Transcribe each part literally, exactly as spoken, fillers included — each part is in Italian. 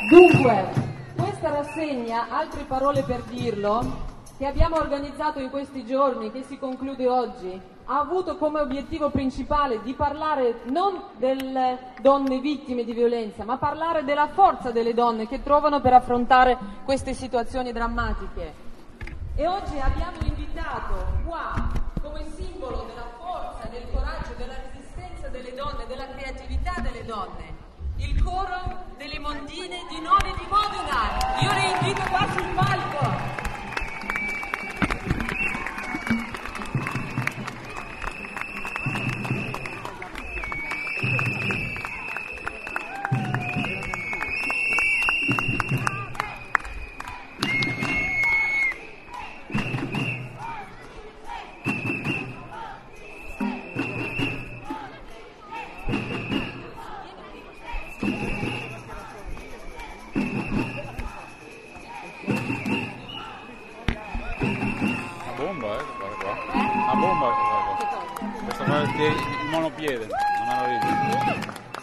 Dunque, questa rassegna, altre parole per dirlo, che abbiamo organizzato in questi giorni, che si conclude oggi, ha avuto come obiettivo principale di parlare non delle donne vittime di violenza, ma parlare della forza delle donne che trovano per affrontare queste situazioni drammatiche. E oggi abbiamo invitato qua, come simbolo della forza, del coraggio, della resistenza delle donne, della creatività delle donne, il coro delle Mondine di None di Modena. Io le invito qua sul palco. Il monopiede, non avevo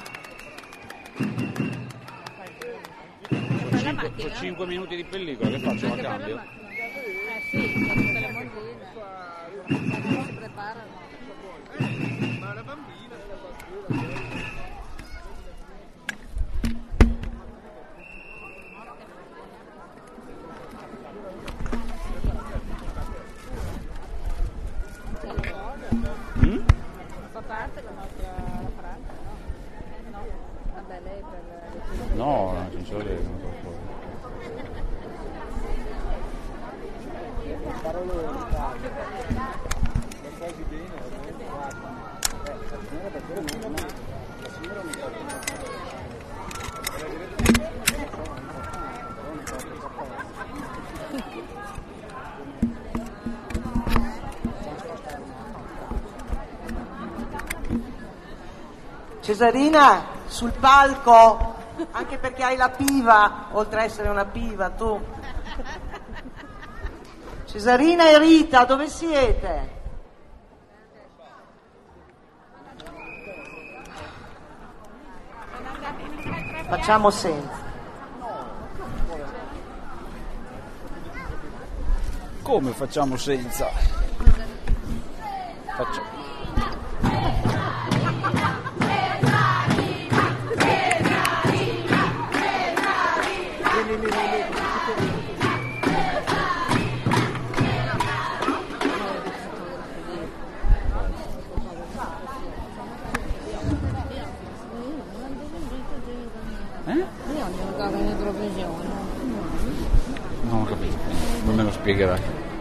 visto. Sono cinque minuti di pellicola, che faccio? La cambio? Eh sì, tutte le mondine si preparano. Ma la bambina parte la nostra Francia, no? No, vabbè, lei per le no, non ci sono lei, non so parole non quasi bene, la signora per quello non la signora non fa Cesarina, sul palco, anche perché hai la piva, oltre a essere una piva, tu. Cesarina e Rita, dove siete? Facciamo senza. come facciamo senza? Facciamo. Non ho capito, non me lo spiegherai.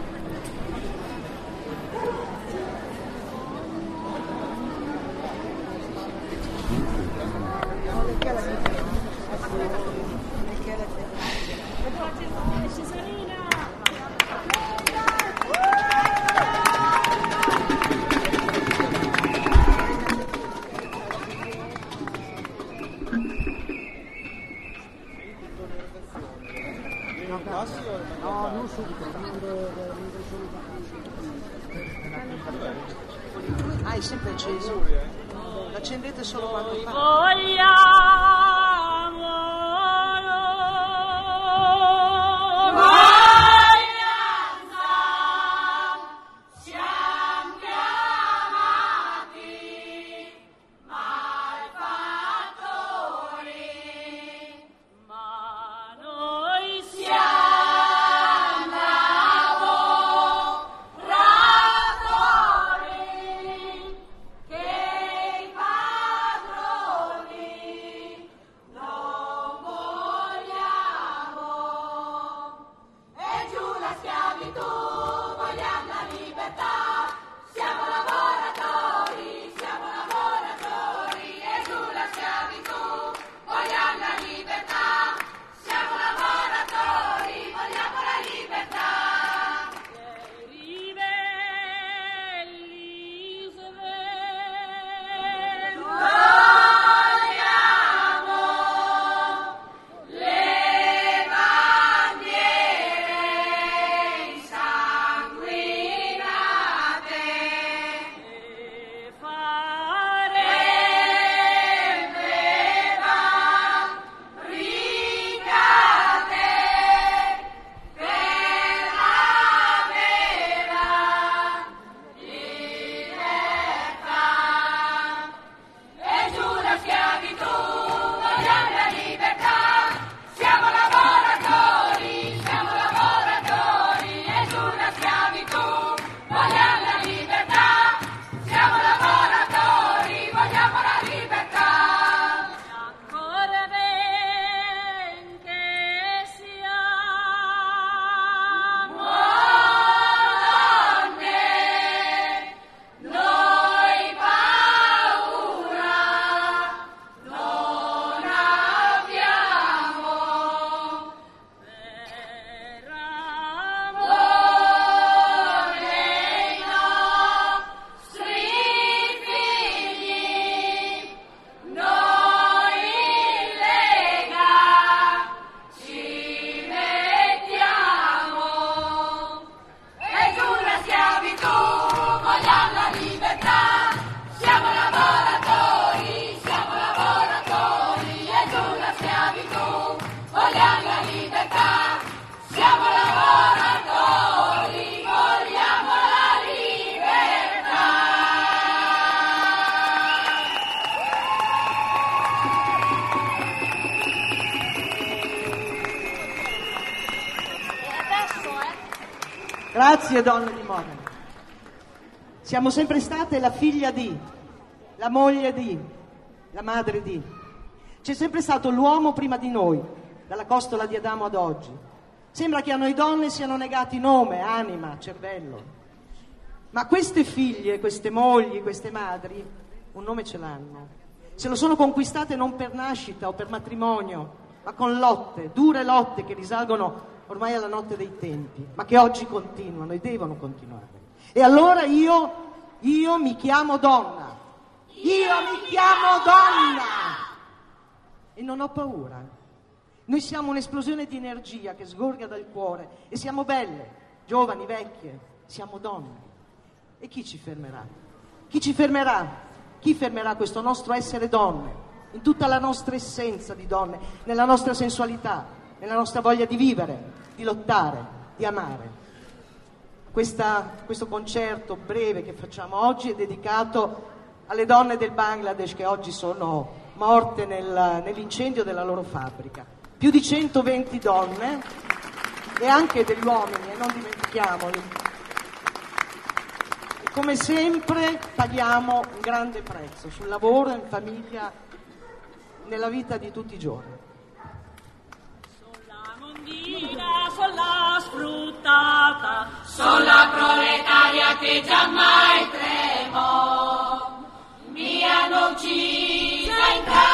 No, non subito. Ah, è sempre acceso? L'accendete solo quando fa? Grazie donne di Modena. Siamo sempre state la figlia di, la moglie di, la madre di. C'è sempre stato l'uomo prima di noi, dalla costola di Adamo ad oggi. Sembra che a noi donne siano negati nome, anima, cervello. Ma queste figlie, queste mogli, queste madri, un nome ce l'hanno. Se lo sono conquistate non per nascita o per matrimonio, ma con lotte, dure lotte che risalgono ormai alla notte dei tempi, ma che oggi continuano e devono continuare. E allora io, io mi chiamo donna. Io mi chiamo donna! E non ho paura. Noi siamo un'esplosione di energia che sgorga dal cuore e siamo belle, giovani, vecchie, siamo donne. E chi ci fermerà? Chi ci fermerà? Chi fermerà questo nostro essere donne, in tutta la nostra essenza di donne, nella nostra sensualità, nella nostra voglia di vivere, di lottare, di amare? Questa, questo concerto breve che facciamo oggi è dedicato alle donne del Bangladesh che oggi sono morte nel, nell'incendio della loro fabbrica. Più di centoventi donne e anche degli uomini, e non dimentichiamoli. E come sempre paghiamo un grande prezzo sul lavoro, in famiglia, nella vita di tutti i giorni. Sola mondina, sola sfruttata, sola proletaria che giammai tremò. Mi hanno uccisa,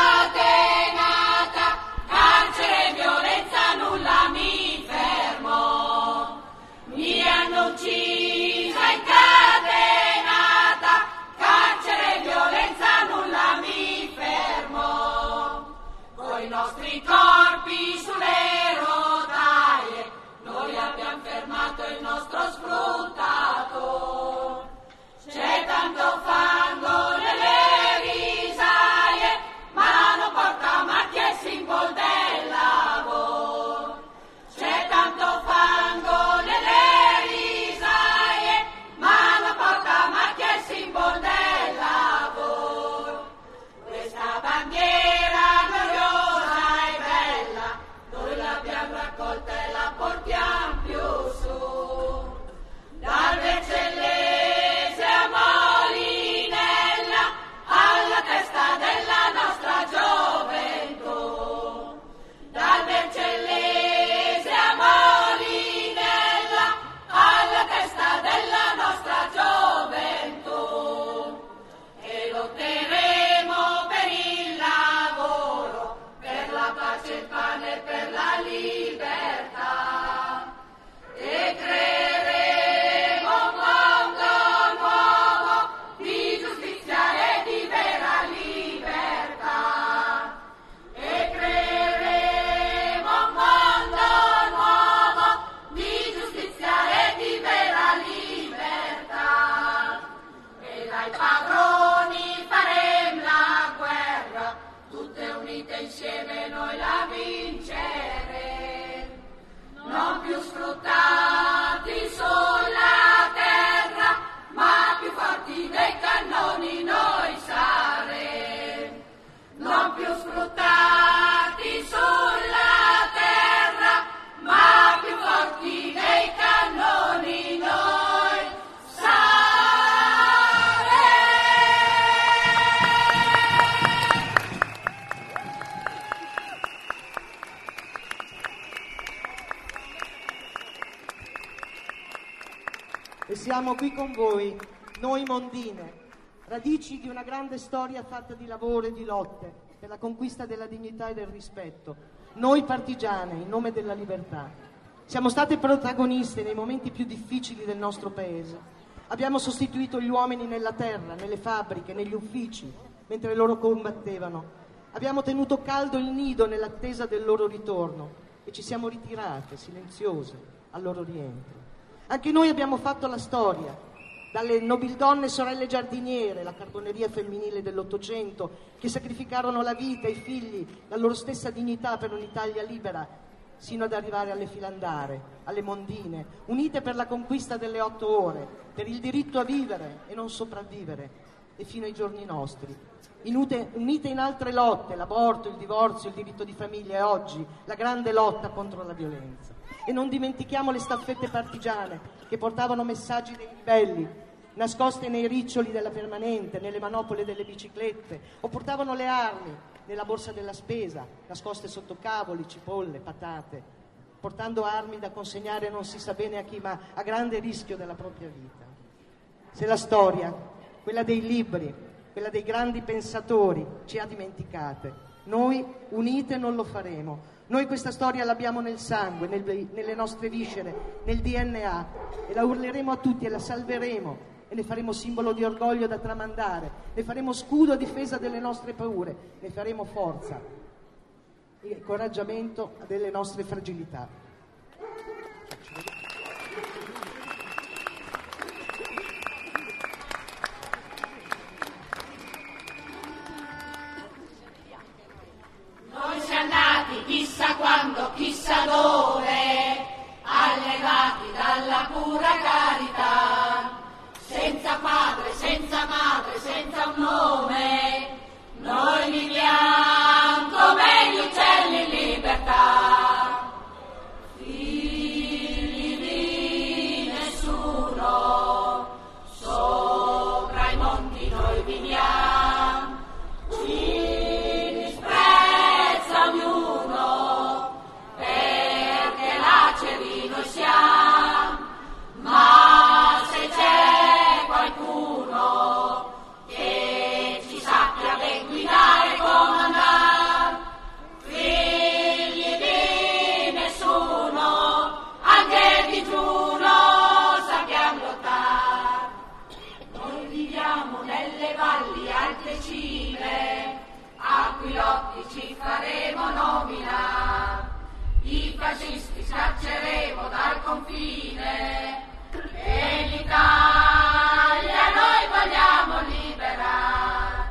incatenata, carcere, violenza, nulla mi fermò. Mi hanno uccisa, incatenata, carcere, violenza, nulla mi fermò. Coi nostri corpi sulle rotaie, noi abbiamo fermato il nostro sfruttato. C'è tanto fango nelle risaie, ma non porta macchie e simbol del lavoro. C'è tanto fango nelle risaie, ma non porta macchie e simbol del lavoro. Questa bandiera gloriosa e bella, noi l'abbiamo raccolta e la portiamo più su. Dal Vercellese a Molinella, alla testa della nostra gioventù. Dal Vercellese a Molinella, alla testa della nostra gioventù. E lotteremo per il lavoro, per la pace, il pane e per la libertà. E creeremo un mondo nuovo di giustizia e di vera libertà. E creeremo un mondo nuovo di giustizia e di vera libertà. E dai padroni faremo la guerra, tutte unite insieme noi la vinceremo. Non più sfruttati sulla terra, ma più forti dei cannoni noi saremo. Non più sfruttati sulla terra, ma più forti dei cannoni noi saremo. E siamo qui con voi, noi mondine, radici di una grande storia fatta di lavoro e di lotte per la conquista della dignità e del rispetto. Noi partigiane, in nome della libertà. Siamo state protagoniste nei momenti più difficili del nostro paese. Abbiamo sostituito gli uomini nella terra, nelle fabbriche, negli uffici, mentre loro combattevano. Abbiamo tenuto caldo il nido nell'attesa del loro ritorno e ci siamo ritirate, silenziose, al loro rientro. Anche noi abbiamo fatto la storia, dalle nobildonne sorelle giardiniere, la carboneria femminile dell'Ottocento, che sacrificarono la vita, i figli, la loro stessa dignità per un'Italia libera, sino ad arrivare alle filandare, alle mondine, unite per la conquista delle otto ore, per il diritto a vivere e non sopravvivere. e fino ai giorni nostri. Inute, unite in altre lotte, l'aborto, il divorzio, il diritto di famiglia e oggi la grande lotta contro la violenza. E non dimentichiamo le staffette partigiane che portavano messaggi dei ribelli, nascoste nei riccioli della permanente, nelle manopole delle biciclette, o portavano le armi nella borsa della spesa, nascoste sotto cavoli, cipolle, patate, portando armi da consegnare non si sa bene a chi, ma a grande rischio della propria vita. Se la storia, quella dei libri, quella dei grandi pensatori, ci ha dimenticate, noi unite non lo faremo. Noi questa storia l'abbiamo nel sangue, nel, nelle nostre viscere, nel D N A, e la urleremo a tutti e la salveremo e ne faremo simbolo di orgoglio da tramandare, ne faremo scudo a difesa delle nostre paure, ne faremo forza e incoraggiamento delle nostre fragilità. Noi siamo nati chissà quando, chissà dove, allevati dalla pura carità, senza padre, senza madre, senza un nome, noi viviamo come gli uccelli in libertà, figli di nessuno, sopra i monti noi viviamo, ci disprezza ognuno, perché laceri noi siamo, ma se c'è qualcuno che ci sappia ben guidare e comandare, figli di nessuno, anche di Giuno sappiamo lottare. Noi viviamo nelle valli alte cime, a cui lotti ci faremo nominare, i fascisti scacceremo dal confine, e l'Italia noi vogliamo liberare,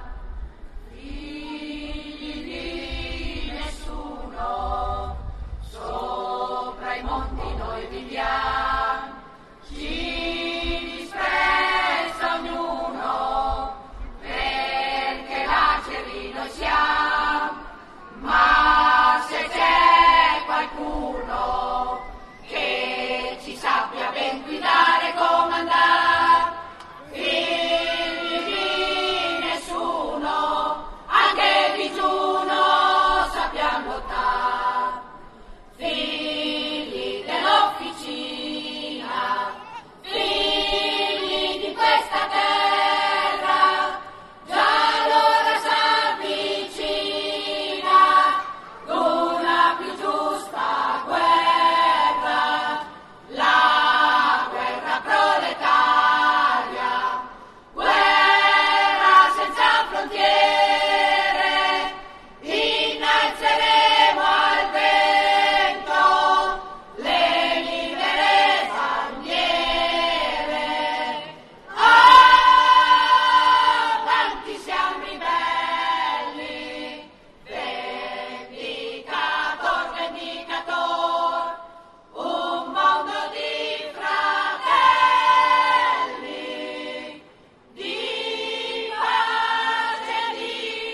figli di nessuno, sopra i monti noi viviamo, ci disprezza ognuno, perché laceri noi siamo, ma se c'è qualcuno che ci sappia ben guidare e comandare, figli di nessuno, anche di Giuno sappiamo lottare, figli dell'officina, figli di questa terra, già l'ora s'avvicina d'una più giusta guerra, la guerra proletaria, guerra senza frontiere, innalzeremo al vento le libere bandiere. Ah, tanti siamo ribelli, vendicator, vendicator, un mondo di fratelli, di pace e di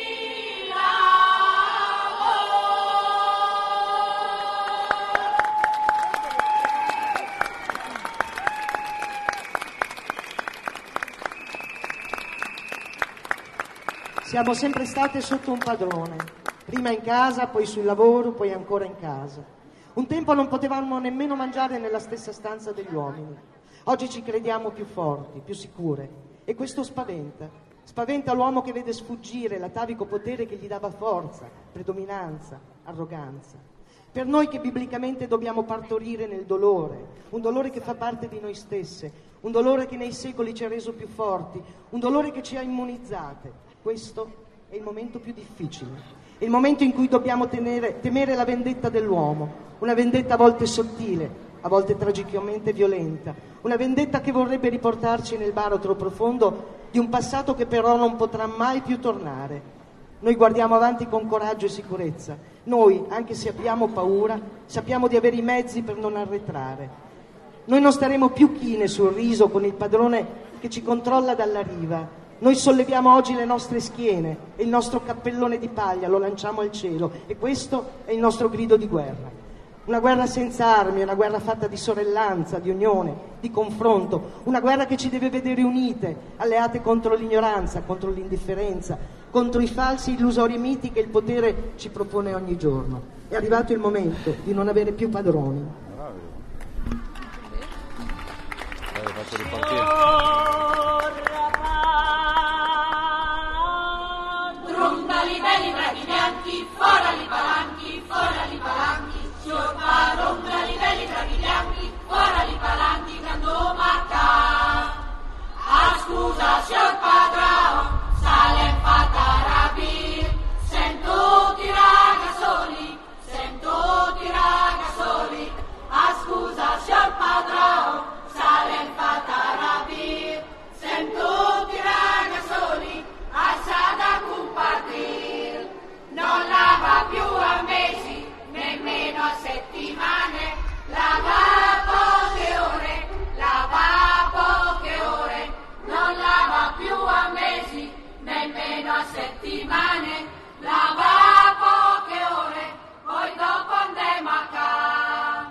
Siamo sempre state sotto un padrone, prima in casa, poi sul lavoro, poi ancora in casa. Un tempo non potevamo nemmeno mangiare nella stessa stanza degli uomini. Oggi ci crediamo più forti, più sicure, e questo spaventa. Spaventa l'uomo che vede sfuggire l'atavico potere che gli dava forza, predominanza, arroganza. Per noi che biblicamente dobbiamo partorire nel dolore, un dolore che fa parte di noi stesse, un dolore che nei secoli ci ha reso più forti, un dolore che ci ha immunizzate. Questo è il momento più difficile, è il momento in cui dobbiamo tenere, temere la vendetta dell'uomo, una vendetta a volte sottile, a volte tragicamente violenta, una vendetta che vorrebbe riportarci nel baratro profondo di un passato che però non potrà mai più tornare. Noi guardiamo avanti con coraggio e sicurezza, noi, anche se abbiamo paura, sappiamo di avere i mezzi per non arretrare. Noi non staremo più chine sul riso con il padrone che ci controlla dalla riva, Noi solleviamo oggi le nostre schiene e il nostro cappellone di paglia lo lanciamo al cielo e questo è il nostro grido di guerra. Una guerra senza armi, una guerra fatta di sorellanza, di unione, di confronto, una guerra che ci deve vedere unite, alleate contro l'ignoranza, contro l'indifferenza, contro i falsi illusori miti che il potere ci propone ogni giorno. È arrivato il momento di non avere più padroni. Dai, faccio ripartire. Trondali belli braghi bianchi, fora li palanchi, fora li palanchi, signor padron, trondali belli braghi bianchi, fora li palanchi, cando macca. Ah scusa, signor padron, sale fatta rabbir, sento ti raga soli, sento ti raga soli. Ah scusa, signor padron, sale fatta rabbir, sento ti raga soli. Assada compartir, non lava più a mesi, nemmeno a settimane, lava poche ore, lava poche ore, non lava più a mesi, nemmeno a settimane, lava poche ore, poi dopo andiamo a casa.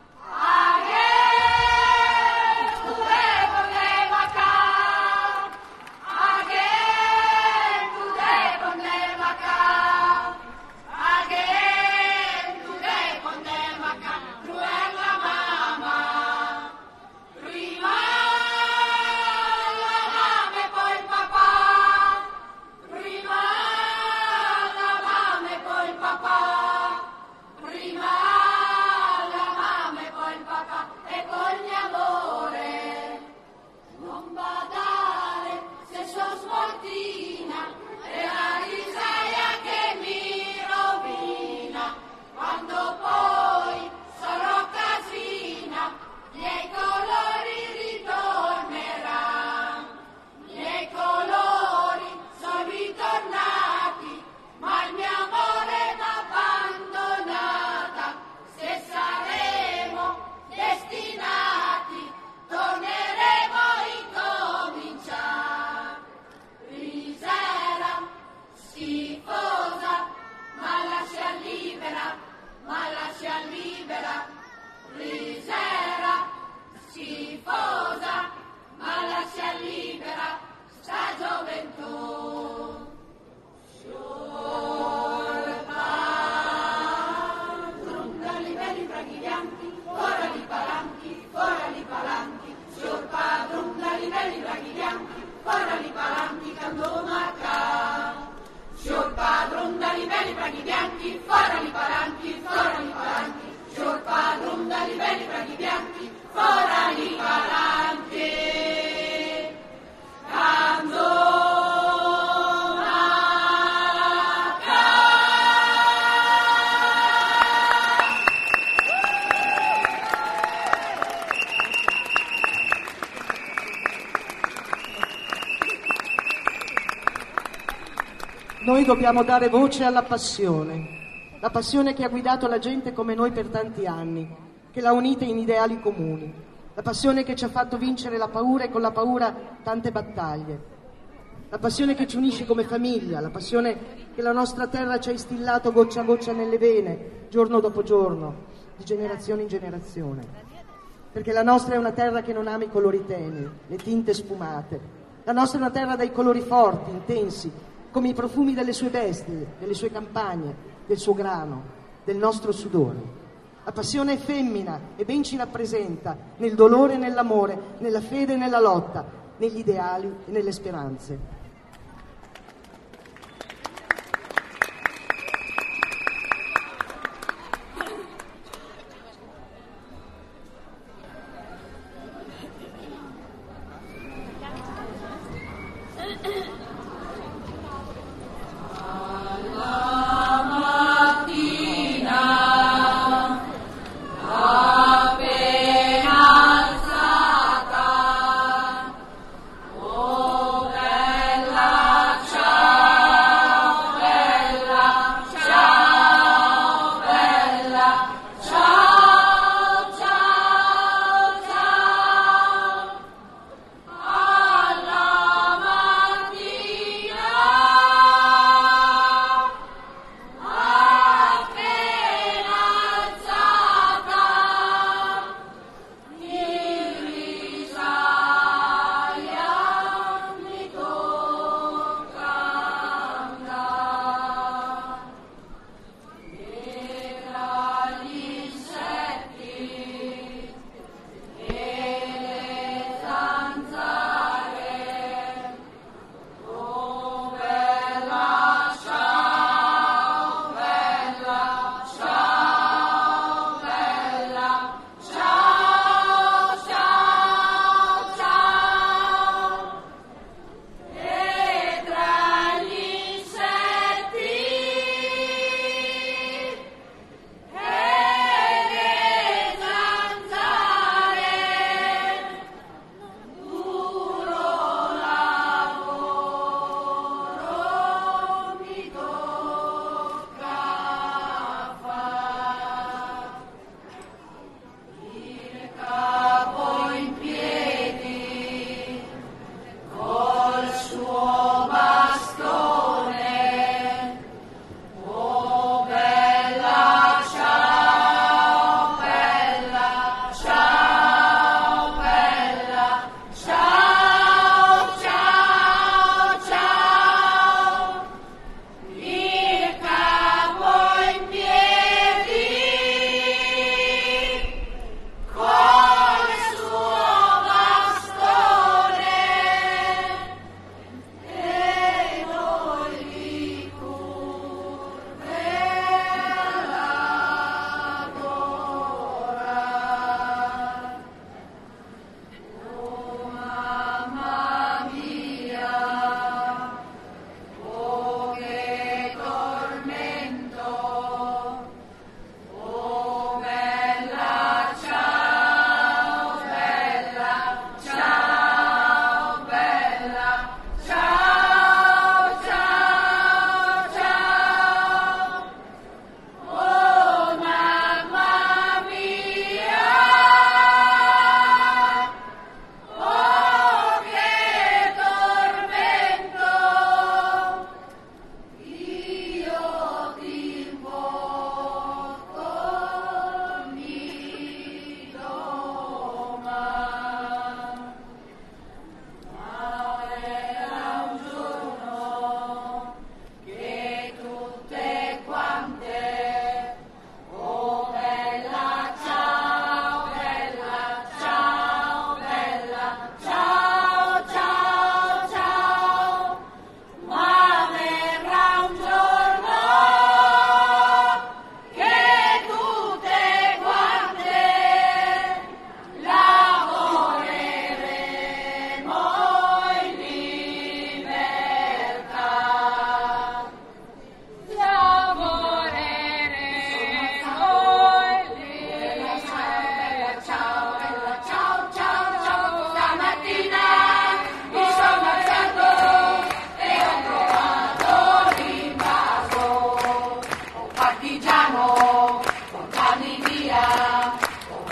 Noi dobbiamo dare voce alla passione, la passione che ha guidato la gente come noi per tanti anni, che l'ha unita in ideali comuni, la passione che ci ha fatto vincere la paura e con la paura tante battaglie, la passione che ci unisce come famiglia, la passione che la nostra terra ci ha instillato goccia a goccia nelle vene, giorno dopo giorno, di generazione in generazione. Perché la nostra è una terra che non ama i colori tenui, le tinte sfumate. La nostra è una terra dai colori forti, intensi, come i profumi delle sue bestie, delle sue campagne, del suo grano, del nostro sudore. La passione è femmina e ben ci rappresenta nel dolore e nell'amore, nella fede e nella lotta, negli ideali e nelle speranze. Appena alzata, oh bella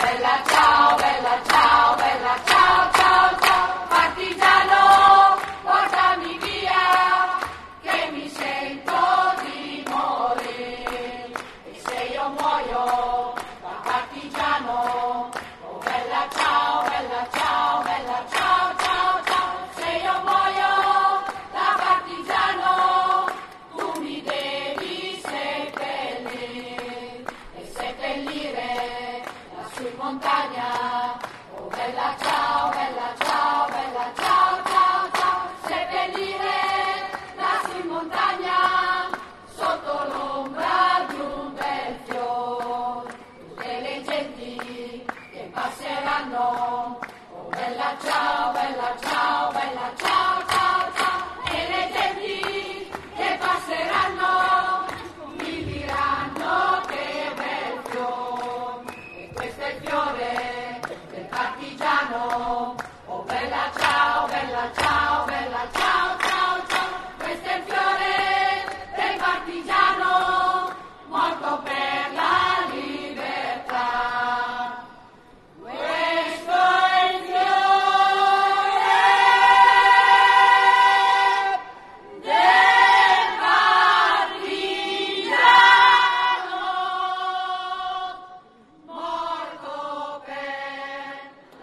bella ciao, bella ciao, bella ciao, ciao, ciao, partigiano, portami via, che mi sento di morire, e se io muoio da partigiano, oh bella ciao, bella ciao, bella ciao, ciao, ciao, se io muoio da partigiano, tu mi devi seppellire, e seppellire lassù in montagna, oh bella ciao, bella ciao, bella ciao, ciao, ciao, seppellire lassù in montagna, sotto l'ombra di un bel fior, tutte le genti che passeranno, oh bella ciao, bella ciao, bella ciao, ciao, ciao, e le genti che passeranno mi diranno che bel fior, e questo è il fiore del partigiano, oh bella ciao, bella ciao, bella ciao, ciao, ciao, questo è il fiore del partigiano, morto per la libertà. Questo è il fiore del partigiano, morto per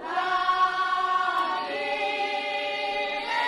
la libertà.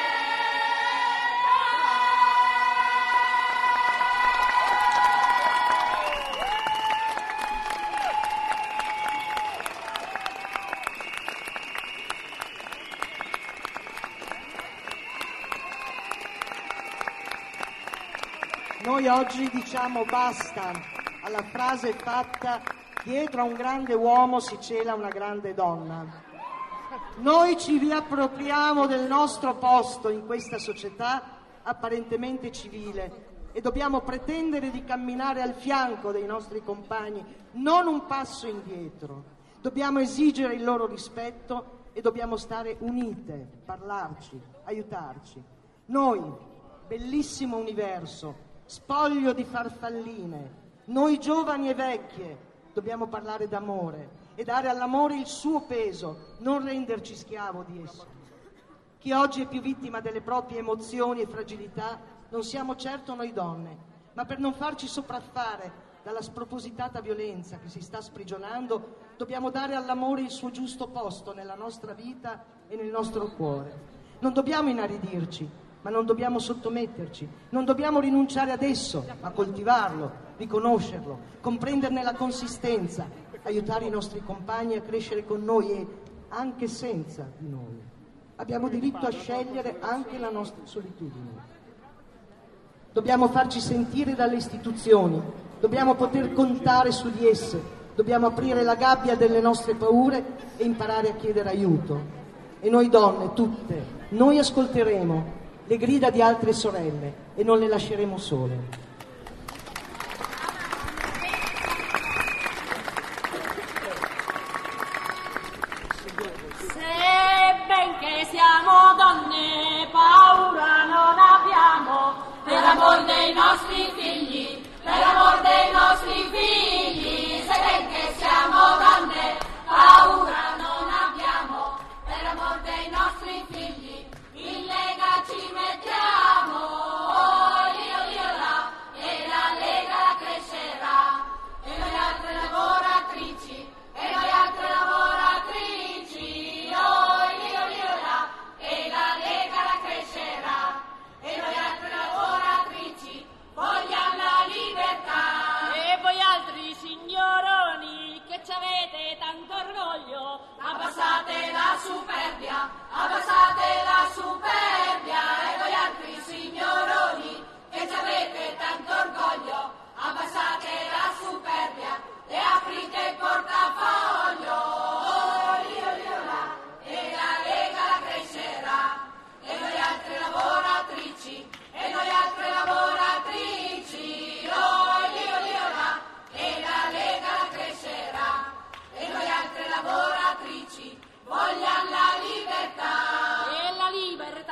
Noi oggi diciamo basta alla frase fatta: dietro a un grande uomo si cela una grande donna. Noi ci riappropriamo del nostro posto in questa società apparentemente civile e dobbiamo pretendere di camminare al fianco dei nostri compagni, non un passo indietro. Dobbiamo esigere il loro rispetto e dobbiamo stare unite, parlarci, aiutarci. Noi, bellissimo universo, spoglio di farfalline, noi giovani e vecchie, dobbiamo parlare d'amore e dare all'amore il suo peso, non renderci schiavo di esso. Chi oggi è più vittima delle proprie emozioni e fragilità non siamo certo noi donne, ma per non farci sopraffare dalla spropositata violenza che si sta sprigionando, dobbiamo dare all'amore il suo giusto posto nella nostra vita e nel nostro cuore. Non dobbiamo inaridirci, ma non dobbiamo sottometterci, non dobbiamo rinunciare ad esso, ma coltivarlo, riconoscerlo, comprenderne la consistenza, aiutare i nostri compagni a crescere con noi e anche senza di noi. Abbiamo diritto a scegliere anche la nostra solitudine. Dobbiamo farci sentire dalle istituzioni, dobbiamo poter contare su di esse, dobbiamo aprire la gabbia delle nostre paure e imparare a chiedere aiuto. E noi donne, tutte, noi ascolteremo le grida di altre sorelle e non le lasceremo sole. Benché siamo donne, paura non abbiamo, per amor dei nostri figli, per amor dei nostri figli. Se benché siamo donne, paura non abbiamo, per amor dei nostri figli, in lega ci mettiamo, oh, io, io là, e la lega crescerà, e noi altre lavoratrici, e noi altre lavoratrici, oh, e la Lega la crescerà, e noi altre lavoratrici vogliamo la libertà. E voi altri signoroni che ci avete tanto orgoglio, abbassate la superbia, abbassate la superbia, e voi altri signoroni che ci avete tanto orgoglio, abbassate la superbia e aprite il portafoglio, oh, io, io là, e la Lega la crescerà, e noi altre lavoratrici, e noi altre lavoratrici, oh, io, io là, e la Lega la crescerà, e noi altre lavoratrici vogliamo la libertà. e la libertà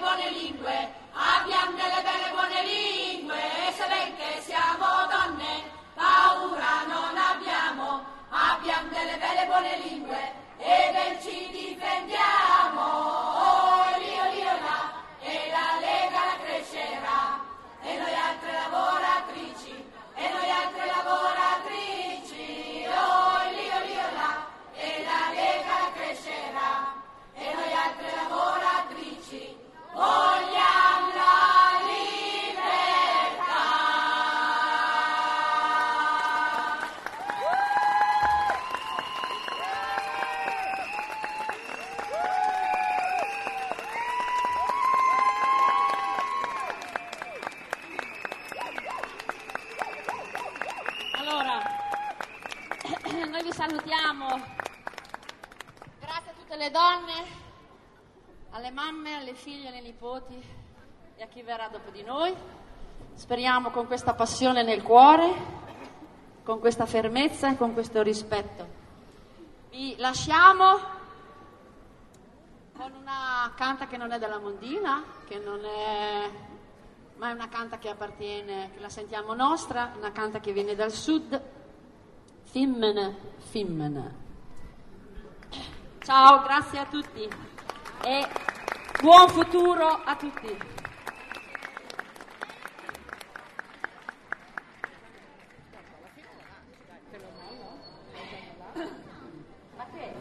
buone lingue, abbiamo delle belle buone lingue, e se ben che siamo donne, paura non abbiamo, abbiamo delle belle buone lingue, e ben ci difendiamo. Oh, lio, lio, là, e la Lega la crescerà, e noi altre lavoratrici, e noi altre lavoratrici, oh, lio, lio, là, e la Lega la crescerà, e noi altre lavoratrici vogliamo la libertà. Allora, noi vi salutiamo. Grazie a tutte le donne, alle mamme, alle figlie, alle nipoti e a chi verrà dopo di noi. Speriamo con questa passione nel cuore, con questa fermezza e con questo rispetto. Vi lasciamo con una canta che non è della Mondina, che non è, ma è una canta che appartiene, che la sentiamo nostra, una canta che viene dal sud. Fimmene, fimmene. Ciao, grazie a tutti e buon futuro a tutti. Ma che?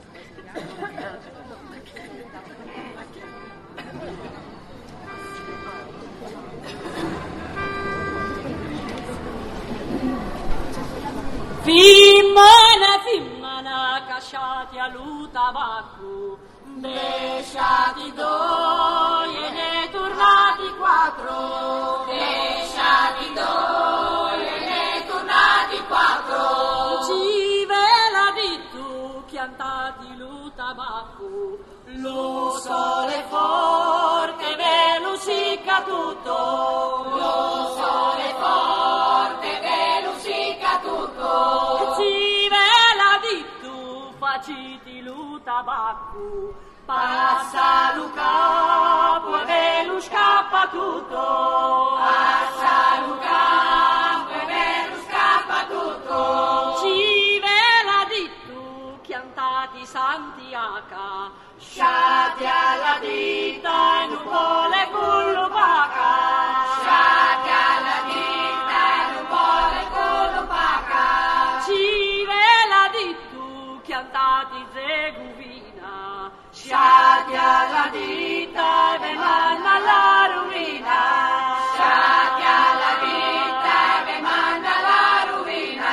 Fimmana, fimmana, casciati a tabacco, desciati doi e ne tornati quattro, Desciati doi e ne tornati quattro, ci ve l'ha detto, chiantati lo tabacco, lo sole forte ve lo sicca tutto, lo sole forte ve lo sicca tutto, ci ve l'ha detto, faciti lo tabacco, passa lo capo e ve lo scappa tutto, passa lo campo e ve lo scappa tutto, ci ve l'ha detto, chiantati Santiaca, sciati alla dita e non vuole quello paca, sciati alla dita e non vuole quello paca, ci ve l'ha detto, chiantati Zeguvina, sciati alla dita e ve manda alla rovina, sciati alla dita e ve manda alla rovina,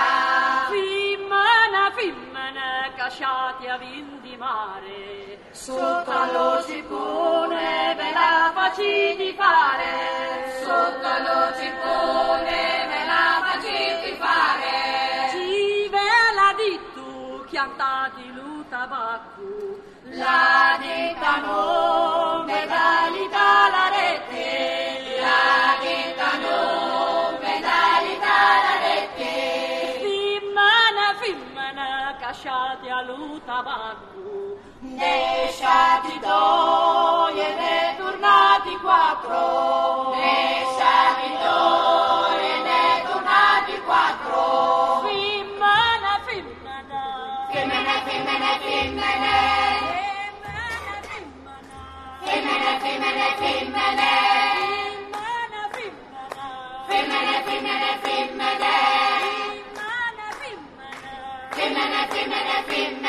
fimmana, fimmana, casciati a vindimare, sotto lo cipone ve la faciti fare, sotto lo cipone ve la faciti fare, ci ve l'ha detto, chiantati lo tabacco, la dita non ve dà l'ita la rete, la dita non ve dà l'ita la rete, fimmana, fimmana, casciati allo tabacco, desciati doi e ne tornati quattro, desciati doi e ne tornati quattro, fimmana, fimmana, femmine, femmine, femmine, femmine, femmine, femmine, femmine, femmine, femmine, femmine, femmine, femmine,